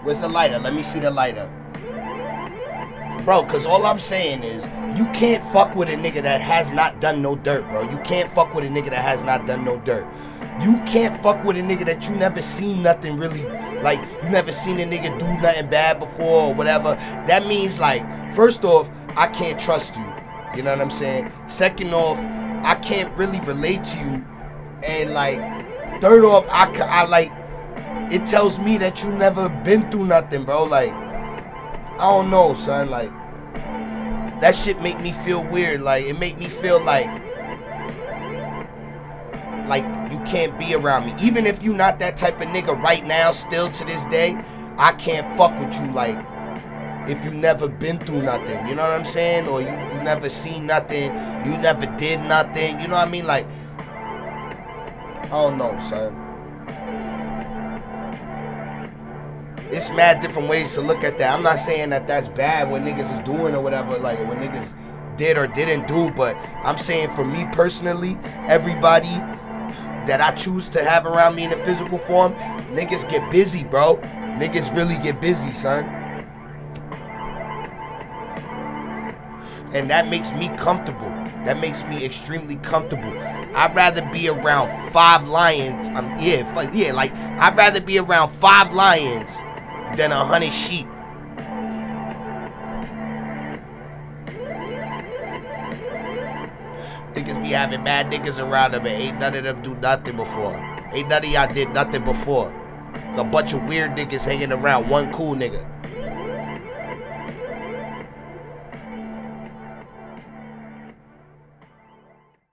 Where's the lighter? Let me see the lighter. Bro, because all I'm saying is, you can't fuck with a nigga that has not done no dirt, bro. You can't fuck with a nigga that has not done no dirt. You can't fuck with a nigga that you never seen nothing really, like, you never seen a nigga do nothing bad before or whatever. That means, like, first off, I can't trust you. You know what I'm saying? Second off, I can't really relate to you. And, like, third off, I like, it tells me that you never been through nothing, bro. Like, I don't know, son. Like, that shit make me feel weird. Like, it make me feel like you can't be around me. Even if you not that type of nigga right now, still to this day, I can't fuck with you, like, if you never been through nothing. You know what I'm saying? Or you never seen nothing. You never did nothing. You know what I mean? Like, I don't know, son. It's mad different ways to look at that. I'm not saying that that's bad what niggas is doing or whatever, like what niggas did or didn't do, but I'm saying for me personally, everybody that I choose to have around me in a physical form, niggas get busy, bro. Niggas really get busy, son. And that makes me comfortable. That makes me extremely comfortable. I'd rather be around 5 lions. Like, I'd rather be around 5 lions than 100 sheep. Niggas be having mad niggas around them, and ain't none of them do nothing before. Ain't none of y'all did nothing before. A bunch of weird niggas hanging around one cool nigga.